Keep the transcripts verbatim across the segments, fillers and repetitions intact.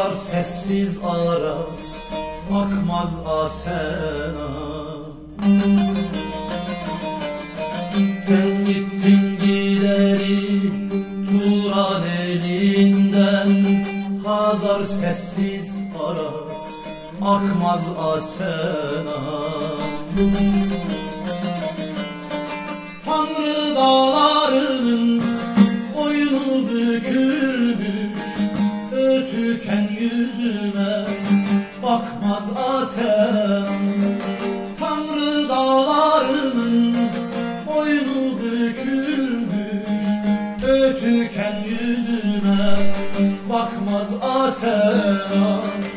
dağlar sessiz aras, akmaz asena. Sen gittin gideri Turan elinden, Hazar sessiz aras, akmaz asena. Tanrı dağlarının boynu bükülmüş, ötüken yüzüme bakmaz asena. Tanrı dağlarının boynu bükülmüş, ötüken yüzüme bakmaz asena.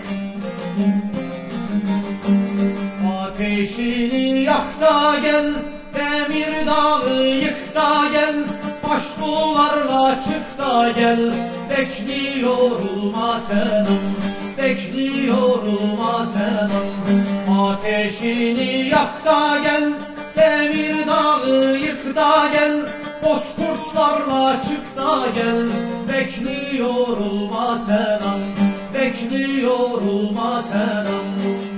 Ateşini yak da gel, demir dağı yık da gel, baş duvarla çık da gel. Bekliyorum asenam, bekliyorum asenam. Ateşini yak da gel, demir dağı yık da gel, bozkurtlarla çık da gel. Bekliyorum asenam, bekliyorum asenam.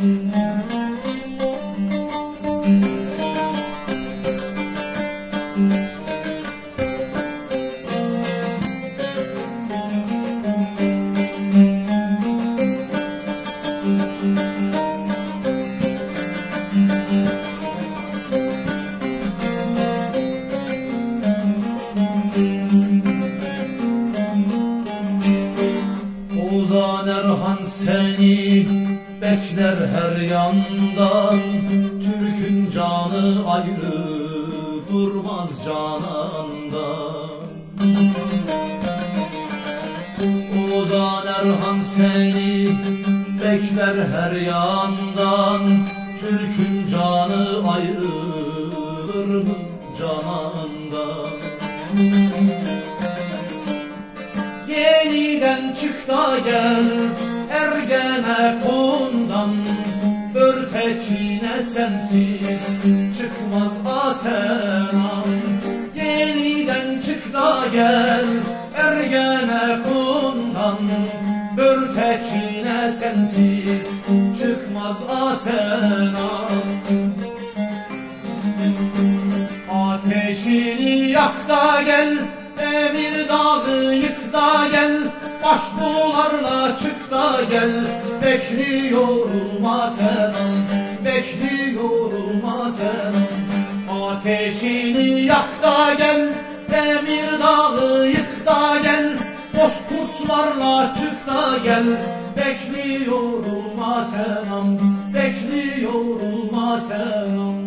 Ozan Erhan seni bekler her yandan, Türk'ün canı ayrı durmaz canandan. Ozan Erhan seni bekler her yandan, Türk'ün canı ayrılır mı canandan? Yeniden çık da gel Ergenekon'dan, Börteçine sensiz çıkmaz asenam. Yeniden çık da gel Ergenekon'dan, Börteçine sensiz çıkmaz asenam. Ateşini yak da gel, demir dağı yık da gel, baş bularla çık da gel. Bekliyorum asenam, bekliyorum asenam. Ateşini yak da gel, demir dağı yık da gel, bozkurtlarla çık da gel. Bekliyorum asenam, bekliyorum asenam.